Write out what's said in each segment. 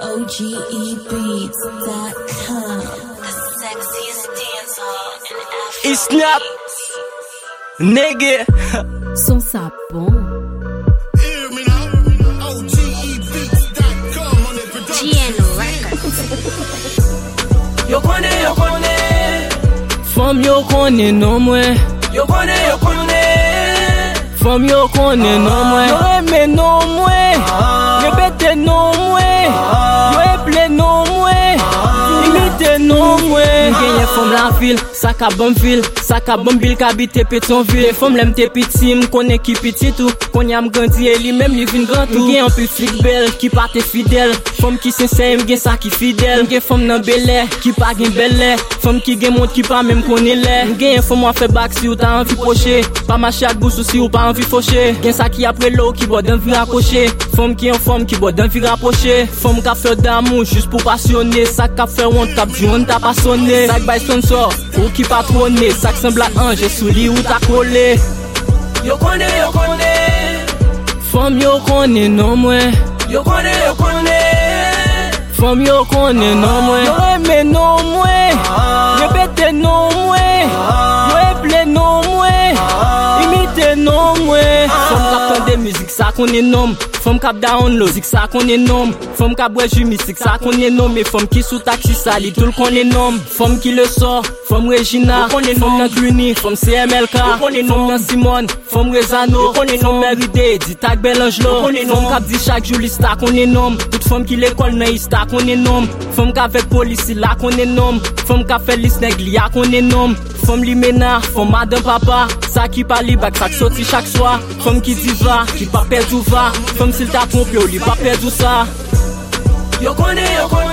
OGEbeats.com. The sexiest dancer in Africa. It's snap, nigga. Son sapon. Hear me now. OGEbeats.com on the production. GN Records. Yo kone. Femme yo kone non mwen. Yo kone. Femme yo kone non mwen. Yo eme non mwen. Yo bete non mwen. Yo eple non mwen. Imite non mwen. Genye femme la ville, ça ka bon ville, ça ka bon bil ka bite Pétionville. Femme lem te piti, m konen ki piti tout. Konya m grandi et li même li vin grand tout. Gen un peu flic belle qui pas te fidèle. Femme qui sincère, m gen ça qui fidèle. Gen femme nan belè qui pas gen belè. Femme qui gen montre qui pas même konnen lè. Gen femme a fait back si ou ta envie pocher. Pas marcher ak boussou si ou pas envie faucher. Gen ça qui après l'eau qui boit d'envie raccrocher. Femme qui en forme qui boit d'envie rapprocher. Femme qui fait d'amour juste pour passionner. Ça qui fait honte tap di on t'a pas sonné. Ça qui bay sponsor ou qui patronné. Ça qui semble ange sous li ou ta collé. Yo kone. Femme yo kone non mwen. Yo kone. Femme yo kone non mwen. Yo eme non mwen. Yo bete non mwen. Yo eple non mwen. Imite non mwen. Femme kap tande musique ça konnen nom. Femme kap download musique ça konnen nom. Femme kap boit jus musique ça konnen nom. Mais femme qui sous taxi sali tout le konnen nom. Femme qui le sort, femme Regina, femme nan Cluny, femme CMLK, femme nan Simone, femme Rezano, femme Meride, dit tak Belangelo. Femme kap di chaque jour lista konnen nom. Toute femme qui l'école nan ista konnen nom. Femme kap avec police la konnen nom. Femme kap fait liste nèg li a konnen nom. Femme li mena, femme madame papa, ça qui parle bak ça qui sorti chaque soir. Femme qui diva, qui pas perdre ou va. Femme s'il t'a trompé ou li pas perdre ça. Yo kone.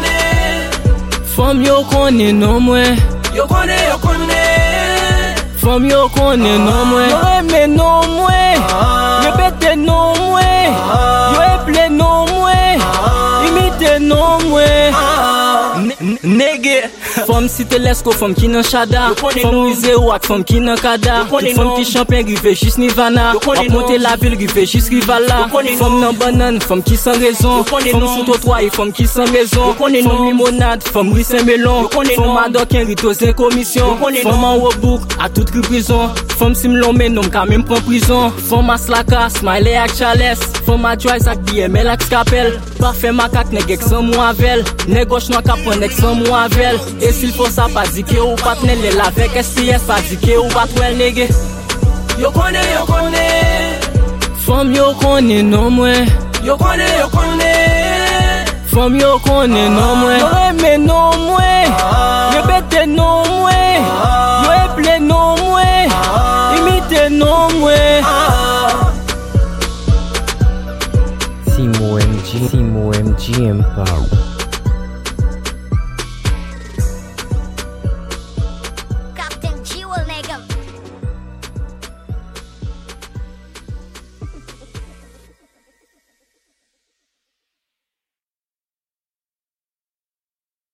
Femme yo kone non mwen. Yo kone. Femme yo kone non mwen. Yo eme non mwen. Yo bete non mwen. Yo eple non mwen. Imite non mwen. Nigga. Femme si te lesko, femme qui nan chada. Femme rise ou ak femme qui nan kada. Femme qui champion rive juste Nirvana. A monter la ville rive juste Rivala. Femme nan banane, femme qui sans raison. Femme sous trottoir et femme qui sans raison. Femme limonade, femme riz Saint-Melon. Femme adokin ritos en commission. Femme en Wobouk, à toute prison. Femme simlon men nom ka même prend prison. Femme aslaka, smiley ak chales. Femme a joy sak BML ak scapel. Parfait makak nèg ek sans mou avel. Nèg gauche noir ka prend ek sans mou avel. Et s'il faut ça pas di que ou pas tenir la avec SPS pas di que ou pas twel nèg. Yo kone. Femme yo kone non mwen. Yo kone. Femme yo kone non mwen. Yo eme non mwen. Yo bete non mwen. Yo eple non mwen. Imite non mwen. Timo MG Empire.